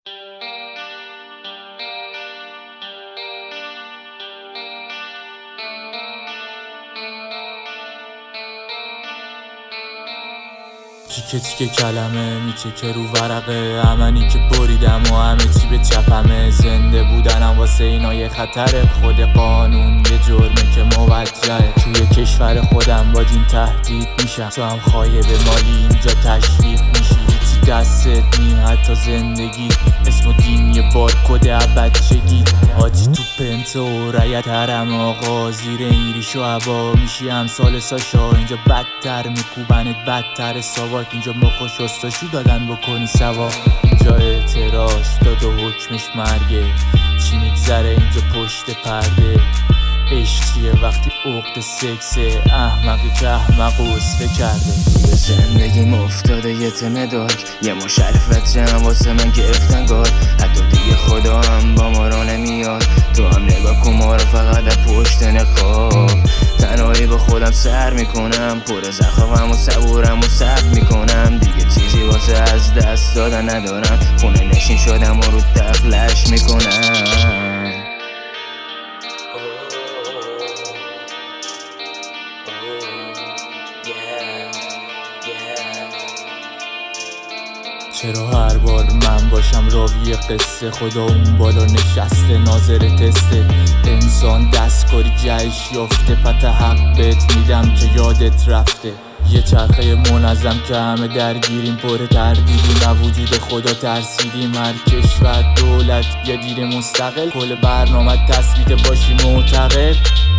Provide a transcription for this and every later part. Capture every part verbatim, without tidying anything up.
تیکه تیکه کلمه میتکه رو ورقه، امنی که بریدم و همه چی به چپمه. زنده بودنم واسه اینا یه خطره، خود قانون یه جرمه که موجهه. توی کشور خودم با دین تهدید میشم، تو هم خایب مالی اینجا تشویق میشی. چی دستت نی حتی زندگی، اسم و دین یه بارکد بچگی. حاجی تو پنتو و رایت حرم آقا، زیر این ریش و عبا میشی همسال ساشا. اینجا بدتر میکوبنت بدتر ساواک، اینجا مخ و شستشو دادن بکنی سوا. اینجا اعتراض داد و حکمش مرگه، چی میگذره اینجا پشت پرده. عشق چیه وقتی عقد سکسه، احمقی که احمق و اصفه کرده. توی زندگیم افتاده یه تم دارک، یه مشرفت هم واسه من گرفتن گار. حتی دیگه خدا هم با ما را نمیاد، تو هم نگاه کن ما را فقط از پشت نقاب. تنهایی با خودم سر میکنم، پر زخمم و صبورم و صبر میکنم. دیگه چیزی واسه از دست دادن ندارم، خونه نشین شدم و رو تقلش میکنم. چرا هر بار من باشم راوی قصه، خدا اون بالا نشسته ناظر تسته. انسان دستکاری جهش یافته، پت حق بهت میدم که یادت رفته. یه چرخه منظم که همه درگیریم، پر تردیدیم، وجود خدا ترسیدیم. هر کشور دولت یه دیر مستقل، کل برنامه تثبیت باشی معتقد.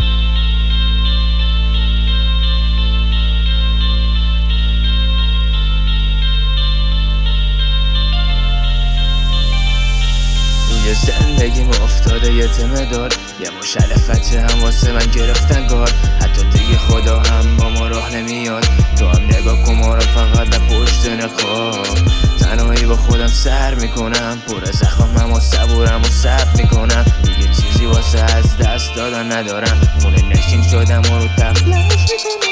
توی زندگیم افتاده یه تم دار، یه مشرفت هم واسه من گرفتن گار. حتی دیگه خدا هم با ما راه نمیاد، تو هم نگاه کن ما را فقط از پشت نقاب. تنهایی با خودم سر میکنم، پر زخمم و صبورم و صبر میکنم. دیگه چیزی واسه از دست دادن ندارم، خونه نشین شدم و رو تقلش میکنم.